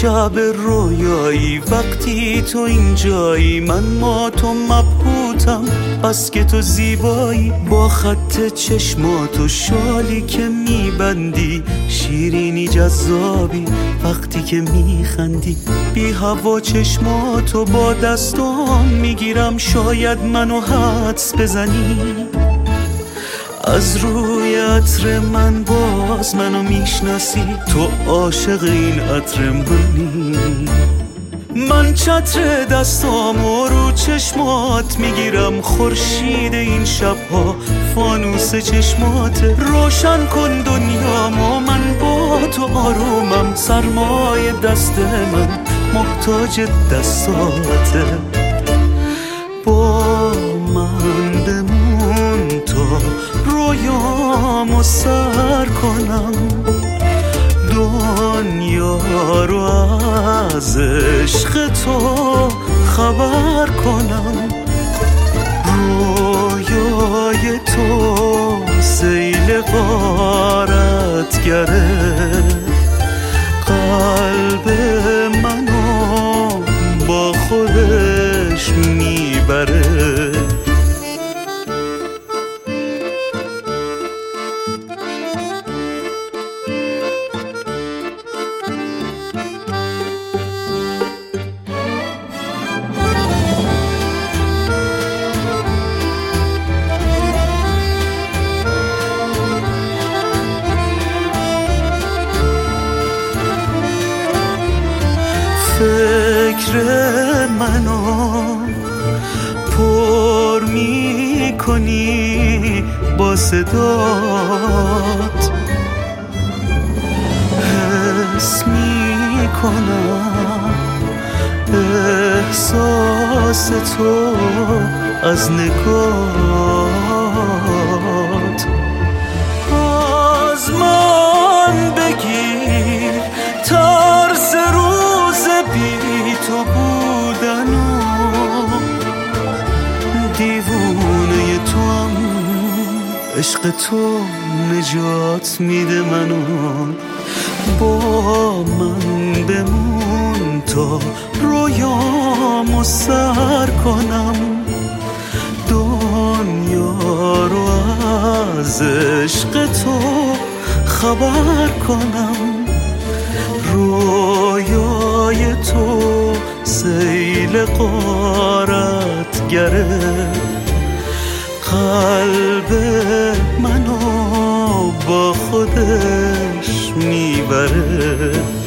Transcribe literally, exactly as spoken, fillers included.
شب رویایی وقتی تو اینجایی، من ما تو مبهوتم بس که تو زیبایی. با خط چشمات و شالی که میبندی، شیرینی جذابی وقتی که میخندی. بی هوا چشماتو با دستام میگیرم، شاید منو حدس بزنی. از روی عطر من باز منو میشناسی، تو عاشق این عطر منی. من چتر دستامو رو چشمات میگیرم، خورشید این شبها فانوس چشمات. روشن کن دنیامو، من با تو آرومم، سرمای دست من محتاج دستاته. با من بمون تا رویامو سر کنم، دنیا رو از عشق تو خبر کنم. رویای تو سیل غارت گره، قلب منو با خودش میبره. فکر منو پر می کنی با صدات، حس می کنم احساس تو از نگات. از من بگیر ترس روز بی تو بودنو، دیوونه تو هم عشق تو نجات میده منو. با من بمون تا رویامو سر کنم، دنیا رو از عشق تو خبر کنم. رویای تو سیل غارت گره، قلب منو با خودش میبره.